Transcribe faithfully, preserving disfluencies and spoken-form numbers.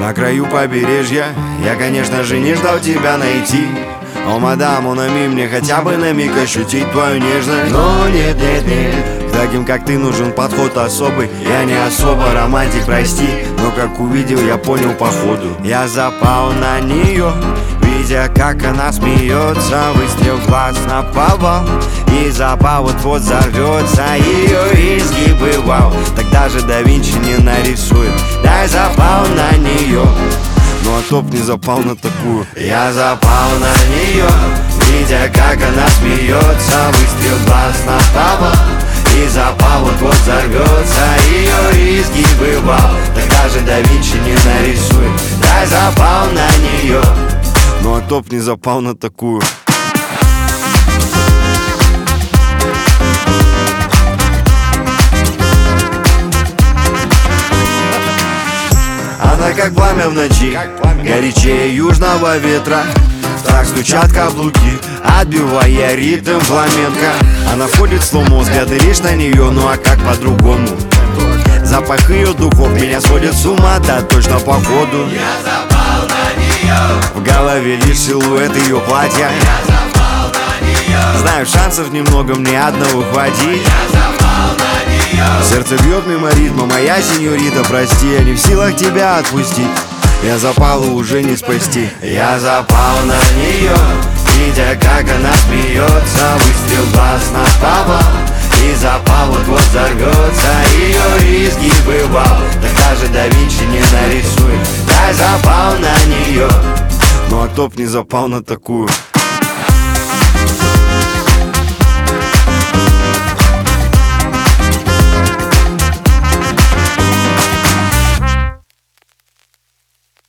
На краю побережья я, конечно же, не ждал тебя найти. О, мадам, унами мне хотя бы на миг ощутить твою нежность. Но нет, нет, нет, к таким, как ты, нужен подход особый. Я не особо романтик, прости, но как увидел, я понял по ходу. Я запал на нее, видя, как она смеется. Выстрел в глаз наповал, и запал вот-вот взорвется. Ее изгибы, вау, так даже да Винчи не нарисует. Я запал на нее, ну а топ не запал на такую. Я запал на нее, видя, как она смеется. Выстрел в глаз наповал, и запал вот-вот взорвется. Ее изгибы, вау, так даже да Винчи не нарисует. Я запал на нее, ну а топ не запал на такую. Она как пламя в ночи, горячее южного ветра. Так стучат каблуки, отбивая ритм фламенко. Она входит в слоумо, взгляды лишь на нее, ну а как по-другому? Запах ее духов меня сводит с ума, да точно по ходу. Я запал на нее, в голове лишь силуэт ее платья. я запал на нее, знаю, шансов немного, мне одного хватит. я запал на нее. Сердце бьет мимо ритма, моя сеньорита, прости, я не в силах тебя отпустить. Я запала уже не спасти. Я запал на нее, видя, как она смеется. Выстрел в глаз наповал, и запал вот-вот взорвется. Ее изгибы, вау, так даже да Винчи не нарисует. Я запал на нее, ну а топ не запал на такую.